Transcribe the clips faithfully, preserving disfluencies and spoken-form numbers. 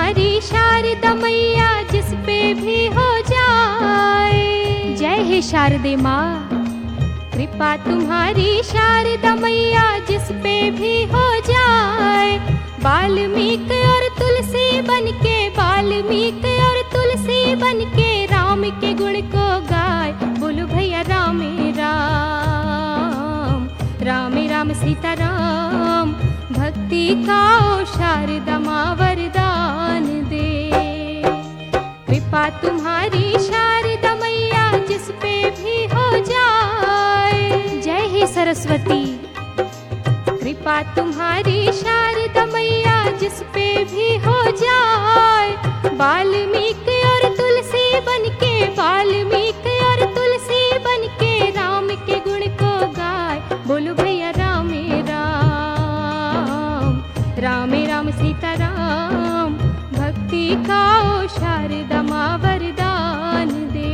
तुम्हारी शारदा मैया जिस पे भी हो जाए। जय हे शारदे माँ, कृपा तुम्हारी शारदा मैया जिस पे भी हो जाए। वाल्मीकि और तुलसी बनके, वाल्मीकि और तुलसी बनके राम के गुण को गाय। बोलो भैया राम राम, राम राम सीता राम। भक्ति का ओ शारदा माँ वरदान दे। कृपा तुम्हारी शारदा मैया जिस पे भी हो जाए। जय हे सरस्वती, कृपा तुम्हारी शारदा मैया जिस पे भी हो जाए। वाल्मीकि और तुलसी बनके, वाल्मीकि और तुलसी बनके राम के गुण को गाय। बोलो भैया राम राम, राम राम सीता राम। भक्ति का ओ शारदा माँ वरदान दे।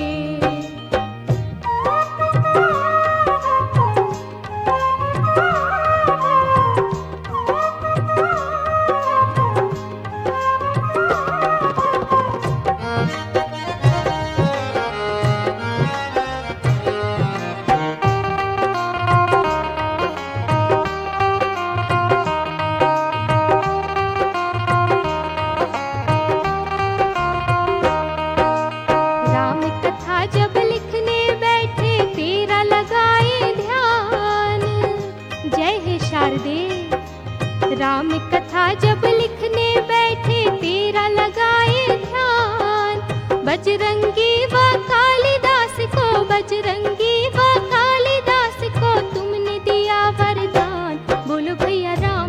राम कथा जब लिखने बैठे तेरा लगाए ध्यान। बजरंगी व कालिदास को, बजरंगी व कालिदास को तुमने दिया वरदान। बोलो भैया राम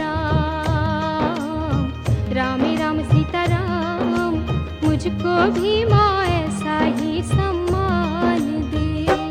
राम, राम राम सीता राम। मुझको भी माँ ऐसा ही सम्मान दे।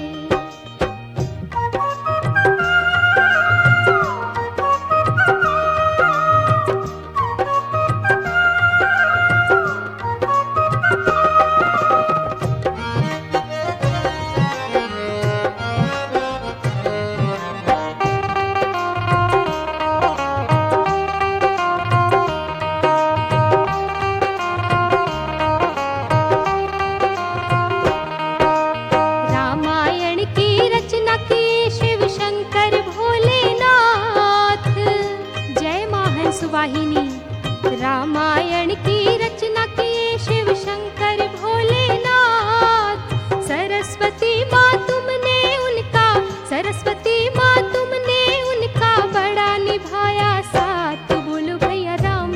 वाहिनी रामायण की रचना किए शिव शंकर भोलेनाथ। सरस्वती माँ तुमने उनका, सरस्वती माँ तुमने उनका बड़ा निभाया साथ। बोलो भैया राम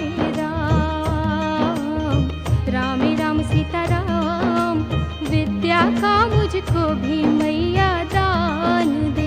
राम, राम राम सीता राम। विद्या का मुझको भी मैया दान दे।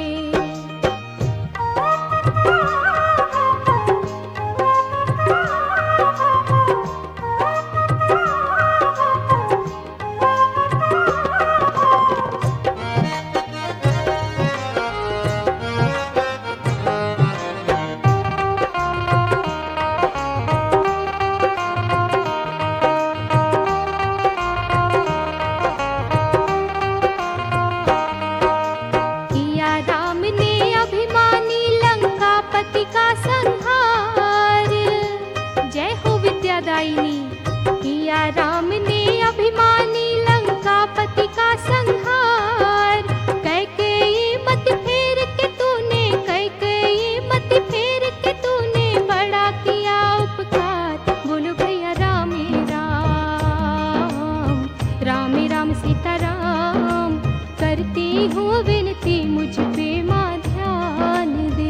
किया राम ने अभिमानी लंकापति का संहार। कैकेयी मत फेर के तूने, कैकेयी मत फेर के तूने बड़ा किया उपकार। बोलो भैया राम राम, राम राम सीता राम। करती हूँ विनती मुझ पे माँ ध्यान दे।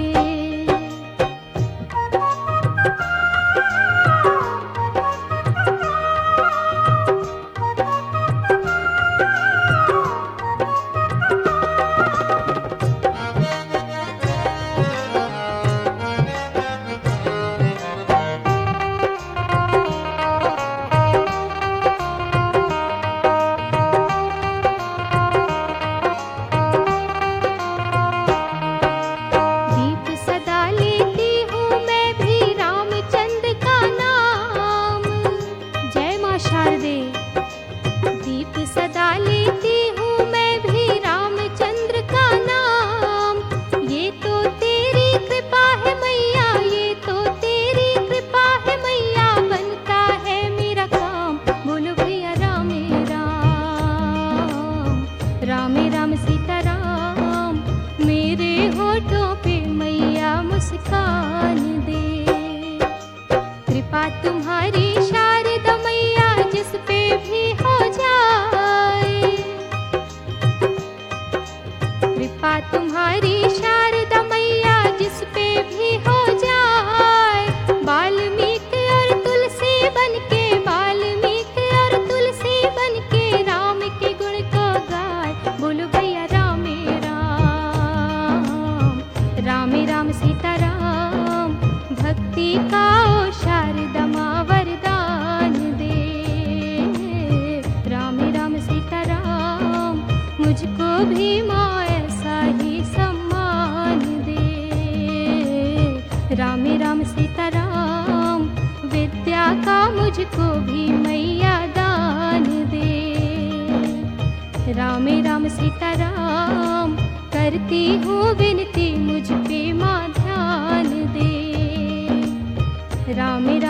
मुझको भी माँ ऐसा ही सम्मान दे। राम राम सीताराम, विद्या का मुझको भी मैया दान दे। राम राम सीताराम, करती हूँ विनती मुझ पे माँ ध्यान दे। राम